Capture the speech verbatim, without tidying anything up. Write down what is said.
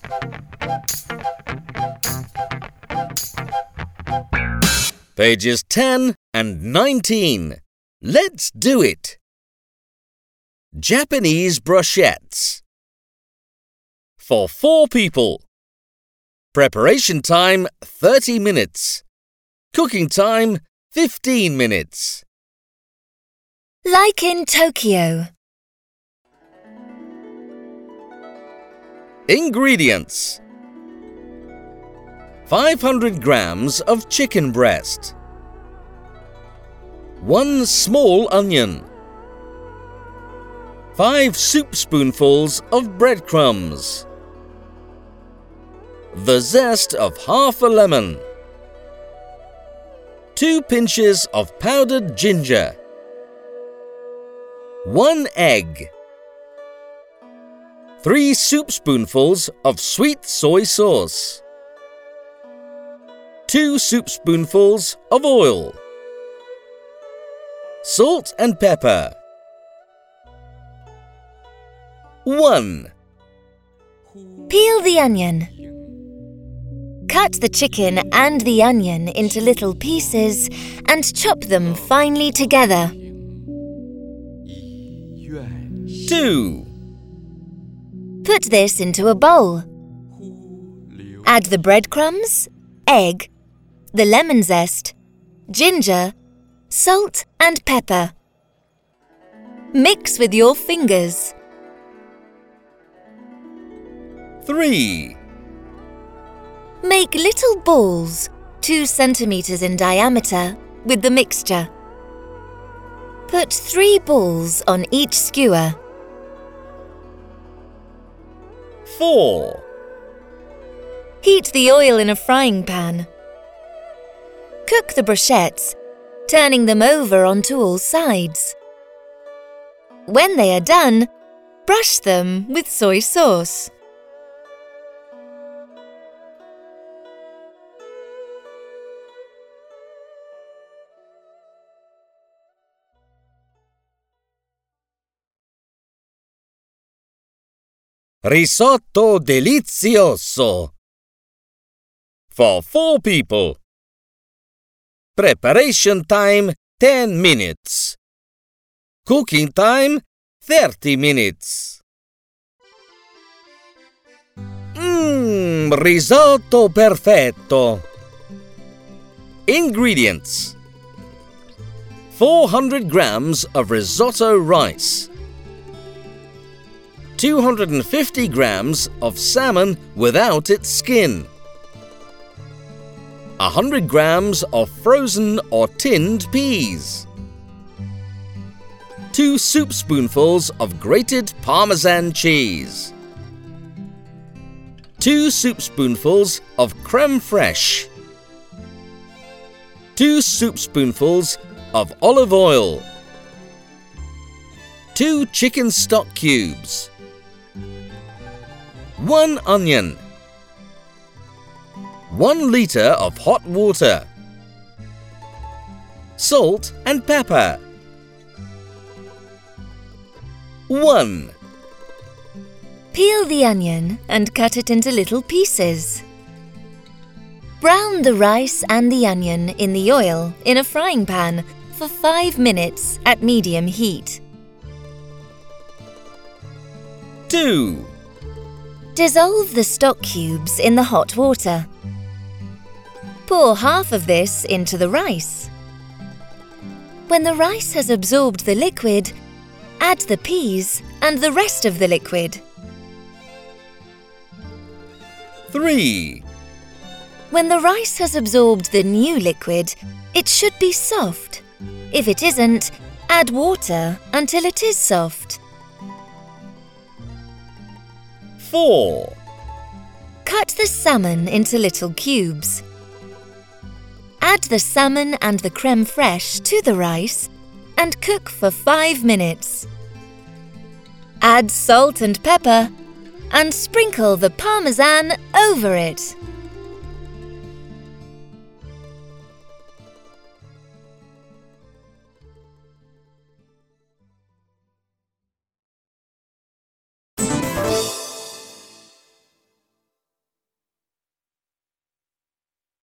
Pages ten and nineteen. Let's do it! Japanese brochettes. For four people. Preparation time thirty minutes. Cooking time fifteen minutes. Like in Tokyo. Ingredients: five hundred grams of chicken breast, one small onion, five soup spoonfuls of breadcrumbs, the zest of half a lemon, two pinches of powdered ginger, one egg, three soup spoonfuls of sweet soy sauce, two soup spoonfuls of oil, salt and pepper. one. Peel the onion. Cut the chicken and the onion into little pieces and chop them finely together. two. Put this into a bowl. Add the breadcrumbs, egg, the lemon zest, ginger, salt and pepper. Mix with your fingers. three. Make little balls, two centimeters in diameter, with the mixture. Put three balls on each skewer. four. Heat the oil in a frying pan. Cook the brochettes, turning them over onto all sides. When they are done, brush them with soy sauce. Risotto delizioso. For four people. Preparation time ten minutes. Cooking time thirty minutes. Mmm, risotto perfetto. Ingredients: four hundred grams of risotto rice, two hundred fifty grams of salmon without its skin, one hundred grams of frozen or tinned peas, two soup spoonfuls of grated Parmesan cheese, two soup spoonfuls of crème fraîche, two soup spoonfuls of olive oil, two chicken stock cubes, one onion, one litre of hot water, salt and pepper. one. Peel the onion and cut it into little pieces. Brown the rice and the onion in the oil in a frying pan for five minutes at medium heat. two. Dissolve the stock cubes in the hot water. Pour half of this into the rice. When the rice has absorbed the liquid, add the peas and the rest of the liquid. three. When the rice has absorbed the new liquid, it should be soft. If it isn't, add water until it is soft. four. Cut the salmon into little cubes. Add the salmon and the crème fraîche to the rice and cook for five minutes. Add salt and pepper and sprinkle the Parmesan over it.